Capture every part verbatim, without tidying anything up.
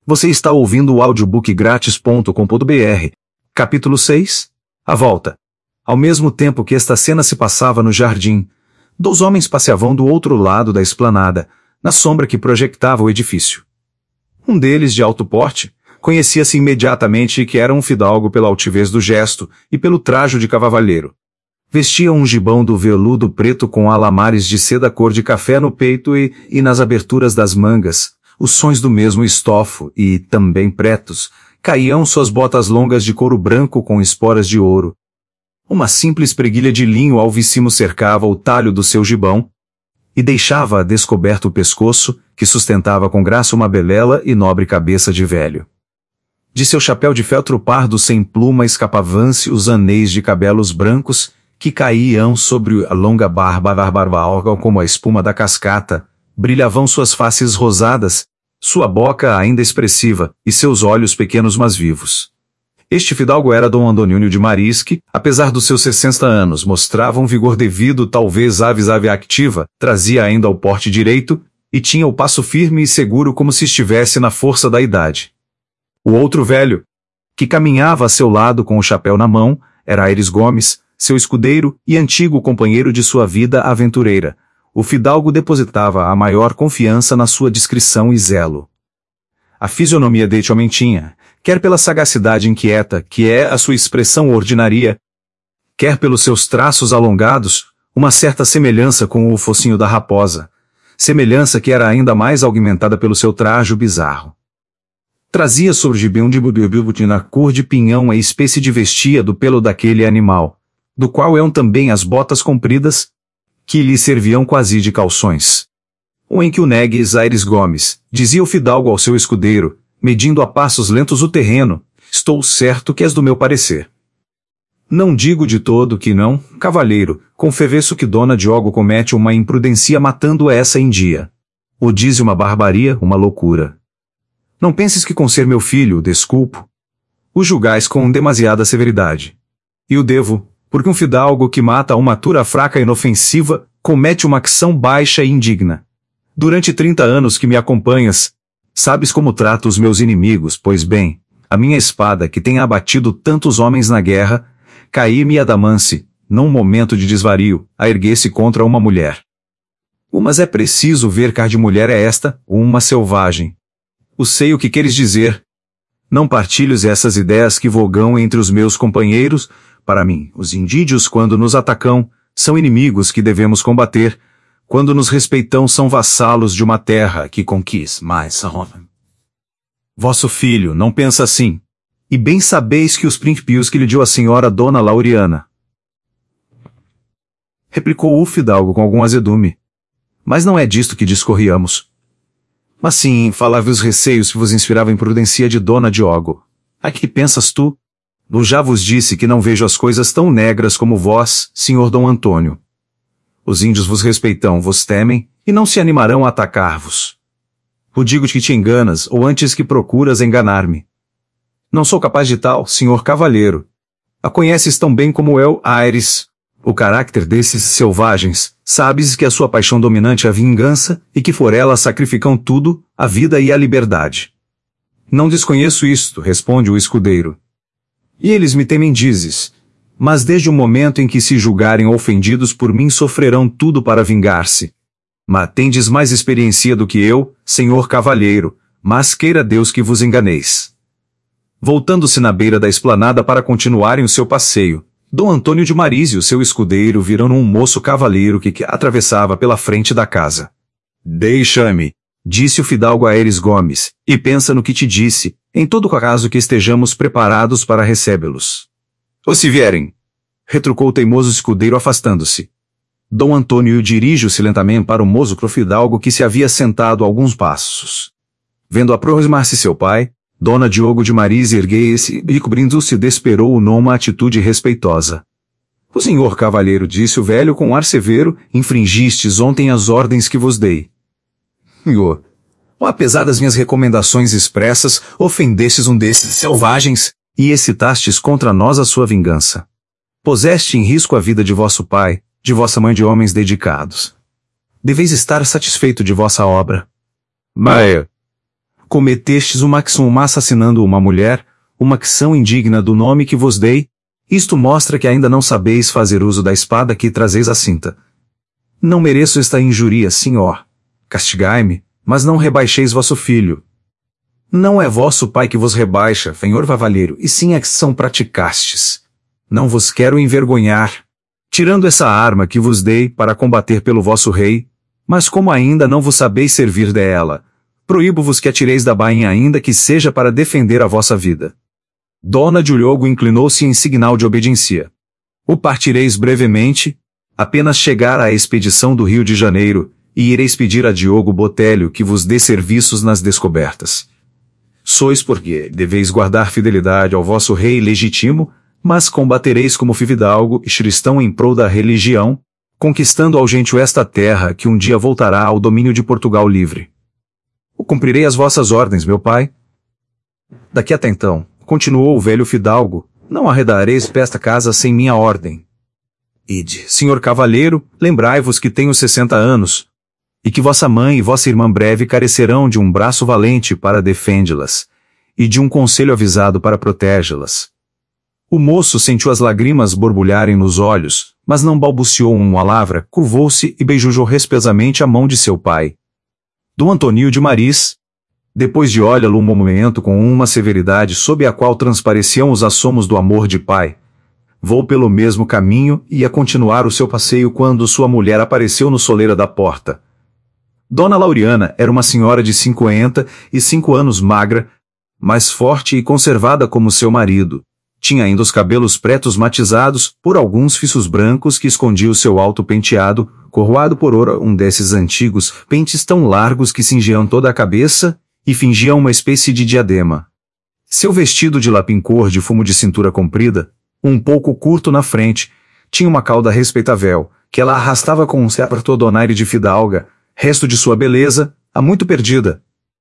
Você está ouvindo o audiobook grátis ponto com ponto br. Capítulo seis. A volta. Ao mesmo tempo que esta cena se passava no jardim, dois homens passeavam do outro lado da esplanada, na sombra que projectava o edifício. Um deles, de alto porte, conhecia-se imediatamente que era um fidalgo pela altivez do gesto e pelo trajo de cavalheiro. Vestia um gibão do veludo preto com alamares de seda cor de café no peito e, e nas aberturas das mangas, os sons do mesmo estofo e, também pretos, caíam suas botas longas de couro branco com esporas de ouro. Uma simples preguilha de linho alvíssimo cercava o talho do seu gibão e deixava descoberto o pescoço, que sustentava com graça uma belela e nobre cabeça de velho. De seu chapéu de feltro pardo sem pluma escapavam-se os anéis de cabelos brancos, que caíam sobre a longa barba barbarba como a espuma da cascata, brilhavam suas faces rosadas, sua boca ainda expressiva, e seus olhos pequenos mas vivos. Este fidalgo era Dom Antônio de Maris que, apesar dos seus sessenta anos, mostrava um vigor devido talvez à visagem activa, trazia ainda o porte direito, e tinha o passo firme e seguro como se estivesse na força da idade. O outro velho, que caminhava a seu lado com o chapéu na mão, era Aires Gomes, seu escudeiro e antigo companheiro de sua vida aventureira. O fidalgo depositava a maior confiança na sua discrição e zelo. A fisionomia deste homem tinha, quer pela sagacidade inquieta, que é a sua expressão ordinária, quer pelos seus traços alongados, uma certa semelhança com o focinho da raposa, semelhança que era ainda mais aumentada pelo seu trajo bizarro. Trazia sobre o gibão de bububuti na cor de pinhão a espécie de vestia do pelo daquele animal, do qual eram também as botas compridas, que lhe serviam quase de calções. O em que o negues Aires Gomes, dizia o fidalgo ao seu escudeiro, medindo a passos lentos o terreno, estou certo que és do meu parecer. Não digo de todo que não, cavalheiro, confesso que Dona Diogo comete uma imprudência matando essa em dia. O diz uma barbaria, uma loucura. Não penses que com ser meu filho, desculpo. O julgais com demasiada severidade. E o devo, porque um fidalgo que mata uma tura fraca e inofensiva, comete uma ação baixa e indigna. Durante trinta anos que me acompanhas, sabes como trato os meus inimigos, pois bem, a minha espada que tem abatido tantos homens na guerra, caí-me a Damance, num momento de desvario, a erguer-se contra uma mulher. O mas é preciso ver que de mulher é esta, uma selvagem. O sei o que queres dizer. Não partilhos essas ideias que vogam entre os meus companheiros. Para mim, os indígeos quando nos atacam, são inimigos que devemos combater, quando nos respeitam são vassalos de uma terra que conquista mais. Vosso filho não pensa assim. E bem sabeis que os príncipes que lhe deu a senhora Dona Lauriana. Replicou o fidalgo com algum azedume. Mas não é disto que discorríamos. Mas sim, falava os receios que vos inspirava a imprudência de Dona Diogo. A que pensas tu? Eu já vos disse que não vejo as coisas tão negras como vós, senhor Dom Antônio. Os índios vos respeitam, vos temem, e não se animarão a atacar-vos. O digo-te que te enganas, ou antes que procuras enganar-me. Não sou capaz de tal, senhor cavalheiro. A conheces tão bem como eu, Aires. O caráter desses selvagens, sabes que a sua paixão dominante é a vingança, e que por ela sacrificam tudo, a vida e a liberdade. Não desconheço isto, responde o escudeiro. E eles me temem dizes, mas desde o momento em que se julgarem ofendidos por mim sofrerão tudo para vingar-se. Mas tendes mais experiência do que eu, senhor cavalheiro, mas queira Deus que vos enganeis. Voltando-se na beira da esplanada para continuarem o seu passeio, Dom Antônio de Maris e o seu escudeiro viram um moço cavaleiro que, que atravessava pela frente da casa. Deixa-me, disse o fidalgo a Aires Gomes, e pensa no que te disse, em todo caso que estejamos preparados para recebê-los. Ou se vierem, retrucou o teimoso escudeiro afastando-se. Dom Antônio dirige-se lentamente para o moço fidalgo que se havia sentado a alguns passos. Vendo aproximar-se seu pai, Dona Diogo de Maris ergueu-se e cobrindo-se desperou-o numa atitude respeitosa. O senhor cavalheiro, disse o velho com ar severo, infringistes ontem as ordens que vos dei. Senhor, apesar das minhas recomendações expressas, ofendestes um desses selvagens, e excitastes contra nós a sua vingança. Puseste em risco a vida de vosso pai, de vossa mãe de homens dedicados. Deveis estar satisfeito de vossa obra. Mas, cometestes uma ação assassinando uma mulher, uma ação indigna do nome que vos dei. Isto mostra que ainda não sabeis fazer uso da espada que trazeis à cinta. Não mereço esta injúria, senhor. Castigai-me, mas não rebaixeis vosso filho. Não é vosso pai que vos rebaixa, senhor cavalheiro, e sim a ação praticastes. Não vos quero envergonhar, tirando essa arma que vos dei para combater pelo vosso rei, mas como ainda não vos sabeis servir dela, proíbo-vos que atireis da bainha ainda que seja para defender a vossa vida. Dona Diogo inclinou-se em signal de obediência. O partireis brevemente, apenas chegar à expedição do Rio de Janeiro, e ireis pedir a Diogo Botelho que vos dê serviços nas descobertas. Sois porque deveis guardar fidelidade ao vosso rei legítimo, mas combatereis como fidalgo e cristão em prol da religião, conquistando ao gentio esta terra que um dia voltará ao domínio de Portugal livre. Cumprirei as vossas ordens, meu pai. Daqui até então, continuou o velho fidalgo, não arredareis pesta casa sem minha ordem. Ide, senhor cavalheiro, lembrai-vos que tenho sessenta anos, e que vossa mãe e vossa irmã breve carecerão de um braço valente para defendê-las, e de um conselho avisado para protégê-las. O moço sentiu as lágrimas borbulharem nos olhos, mas não balbuciou uma palavra, curvou-se e beijou respeitosamente a mão de seu pai. Dom Antônio de Maris, depois de olhá-lo um momento com uma severidade sob a qual transpareciam os assomos do amor de pai, voou pelo mesmo caminho e ia continuar o seu passeio quando sua mulher apareceu no soleira da porta. Dona Lauriana era uma senhora de cinquenta e cinco anos magra, mas forte e conservada como seu marido. Tinha ainda os cabelos pretos matizados por alguns fios brancos que escondiam o seu alto penteado, coroado por ouro, um desses antigos pentes tão largos que cingiam toda a cabeça e fingiam uma espécie de diadema. Seu vestido de lapim cor de fumo de cintura comprida, um pouco curto na frente, tinha uma cauda respeitável, que ela arrastava com um certo donaire de fidalga, resto de sua beleza, há muito perdida.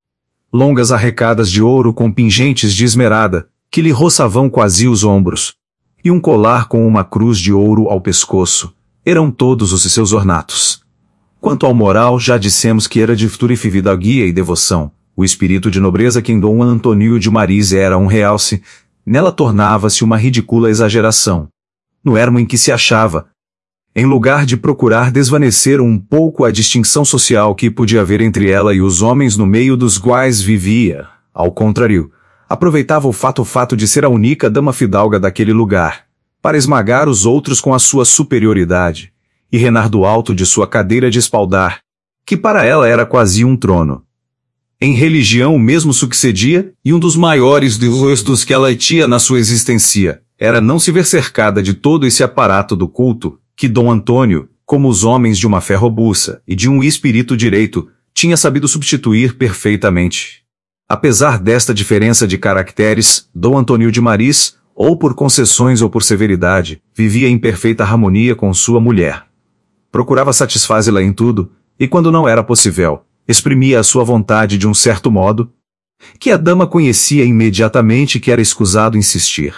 Longas arrecadas de ouro com pingentes de esmerada, que lhe roçavam quase os ombros, e um colar com uma cruz de ouro ao pescoço, eram todos os seus ornatos. Quanto ao moral, já dissemos que era de fidalguia e devoção, o espírito de nobreza que em Dom Antônio de Maris era um realce, nela tornava-se uma ridícula exageração. No ermo em que se achava, em lugar de procurar desvanecer um pouco a distinção social que podia haver entre ela e os homens no meio dos quais vivia, ao contrário, aproveitava o fato o fato de ser a única dama fidalga daquele lugar, para esmagar os outros com a sua superioridade, e renar do alto de sua cadeira de espaldar, que para ela era quase um trono. Em religião o mesmo succedia, e um dos maiores desgostos que ela tinha na sua existência, era não se ver cercada de todo esse aparato do culto, que Dom Antônio, como os homens de uma fé robusta e de um espírito direito, tinha sabido substituir perfeitamente. Apesar desta diferença de caracteres, Dom Antônio de Maris, ou por concessões ou por severidade, vivia em perfeita harmonia com sua mulher. Procurava satisfazê-la em tudo, e quando não era possível, exprimia a sua vontade de um certo modo, que a dama conhecia imediatamente que era escusado insistir.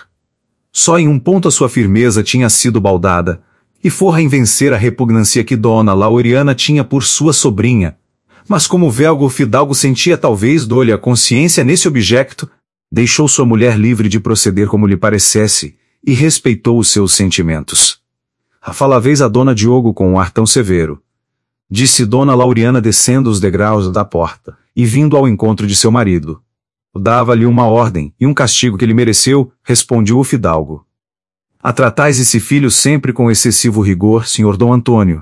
Só em um ponto a sua firmeza tinha sido baldada, e forra em vencer a repugnância que Dona Lauriana tinha por sua sobrinha. Mas como o velho fidalgo sentia talvez dor-lhe a consciência nesse objeto, deixou sua mulher livre de proceder como lhe parecesse, e respeitou os seus sentimentos. Fala vez a Dona Diogo com um ar tão severo. Disse Dona Lauriana descendo os degraus da porta, e vindo ao encontro de seu marido. Dava-lhe uma ordem, e um castigo que ele mereceu, responde o fidalgo. Atratais esse filho sempre com excessivo rigor, senhor Dom Antônio.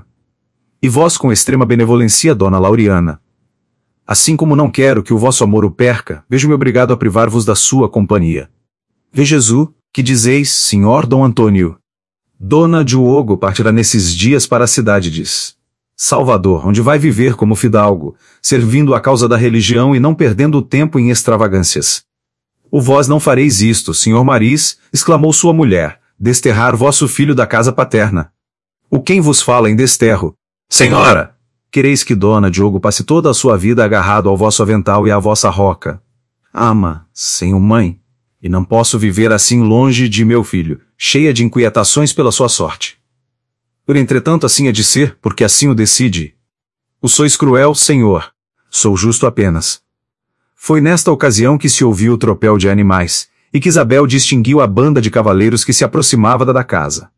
E vós com extrema benevolência, Dona Lauriana. Assim como não quero que o vosso amor o perca, vejo-me obrigado a privar-vos da sua companhia. Vê Jesus, que dizeis, senhor Dom Antônio. Dona Diogo partirá nesses dias para a cidade de Salvador, onde vai viver como fidalgo, servindo a causa da religião e não perdendo o tempo em extravagâncias. O vós não fareis isto, senhor Maris, exclamou sua mulher, desterrar vosso filho da casa paterna. O quem vos fala em desterro? Senhora! Quereis que Dona Diogo passe toda a sua vida agarrado ao vosso avental e à vossa roca. Ama, senhor mãe, e não posso viver assim longe de meu filho, cheia de inquietações pela sua sorte. Por entretanto assim é de ser, porque assim o decide. O sois cruel, senhor. Sou justo apenas. Foi nesta ocasião que se ouviu o tropel de animais, e que Isabel distinguiu a banda de cavaleiros que se aproximava da da casa.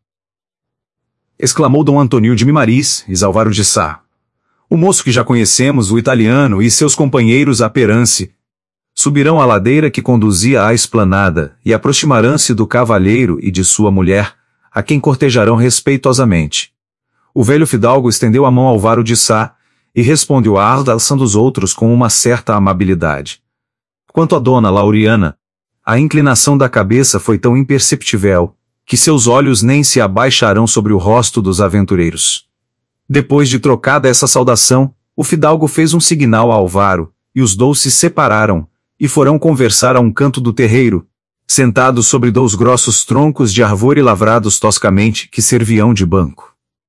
Exclamou Dom Antônio de Mimaris, Isalvaro de Sá. O moço que já conhecemos, o italiano, e seus companheiros a Perance, subirão a ladeira que conduzia à esplanada, e aproximarão-se do cavalheiro e de sua mulher, a quem cortejarão respeitosamente. O velho fidalgo estendeu a mão ao Alvaro de Sá, e respondeu à saudação dos outros com uma certa amabilidade. Quanto a dona Lauriana, a inclinação da cabeça foi tão imperceptível, que seus olhos nem se abaixarão sobre o rosto dos aventureiros. Depois de trocada essa saudação, o fidalgo fez um signal a Alvaro, e os dois se separaram, e foram conversar a um canto do terreiro, sentados sobre dois grossos troncos de árvore lavrados toscamente que serviam de banco.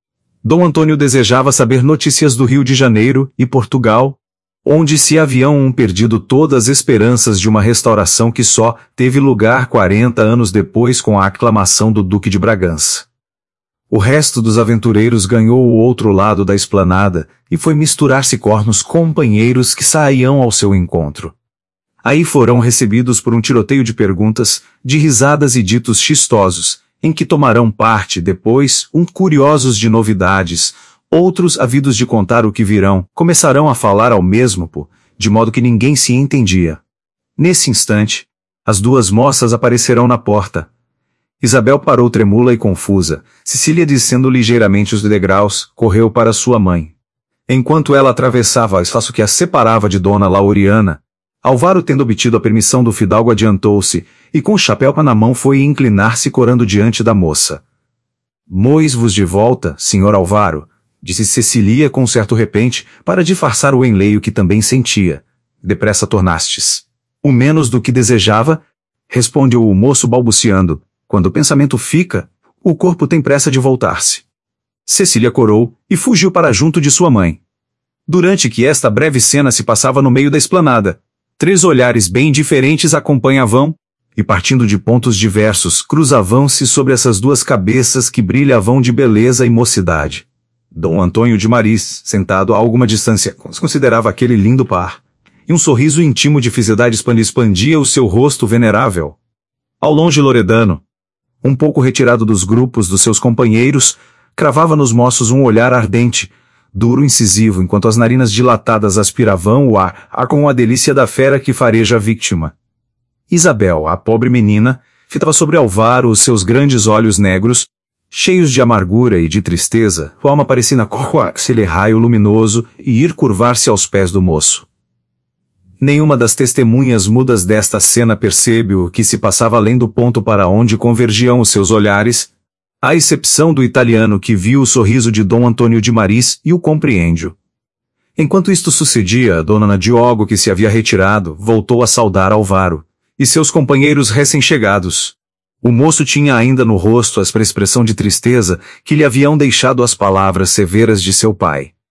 Dom Antônio desejava saber notícias do Rio de Janeiro e Portugal, onde se haviam perdido todas as esperanças de uma restauração que só teve lugar quarenta anos depois com a aclamação do Duque de Bragança. O resto dos aventureiros ganhou o outro lado da esplanada e foi misturar-se com os companheiros que saíam ao seu encontro. Aí foram recebidos por um tiroteio de perguntas, de risadas e ditos chistosos, em que tomarão parte depois, uns curiosos de novidades, outros ávidos de contar o que virão, começarão a falar ao mesmo tempo, de modo que ninguém se entendia. Nesse instante, as duas moças aparecerão na porta. Isabel parou tremula e confusa, Cecília descendo ligeiramente os degraus, correu para sua mãe. Enquanto ela atravessava o espaço que a separava de Dona Lauriana, Alvaro, tendo obtido a permissão do fidalgo, adiantou-se, e com o chapéu na mão foi inclinar-se corando diante da moça. Mois-vos de volta, senhor Alvaro, disse Cecília com certo repente, para disfarçar o enleio que também sentia. Depressa tornastes. O menos do que desejava? Respondeu o moço balbuciando. Quando o pensamento fica, o corpo tem pressa de voltar-se. Cecília corou, e fugiu para junto de sua mãe. Durante que esta breve cena se passava no meio da esplanada, três olhares bem diferentes acompanhavam, e partindo de pontos diversos, cruzavam-se sobre essas duas cabeças que brilhavam de beleza e mocidade. Dom Antônio de Maris, sentado a alguma distância, considerava aquele lindo par, e um sorriso íntimo de felicidade expandia o seu rosto venerável. Ao longe Loredano, um pouco retirado dos grupos dos seus companheiros, cravava nos moços um olhar ardente, duro e incisivo, enquanto as narinas dilatadas aspiravam o ar, ar com a delícia da fera que fareja a vítima. Isabel, a pobre menina, fitava sobre Alvaro os seus grandes olhos negros, cheios de amargura e de tristeza, a alma parecia na cor aquele raio luminoso e ir curvar-se aos pés do moço. Nenhuma das testemunhas mudas desta cena percebe o que se passava além do ponto para onde convergiam os seus olhares, à exceção do italiano que viu o sorriso de Dom Antônio de Maris e o compreende. Enquanto isto sucedia, a dona Diogo, que se havia retirado, voltou a saudar Alvaro, e seus companheiros recém-chegados. O moço tinha ainda no rosto a expressão de tristeza que lhe haviam deixado as palavras severas de seu pai.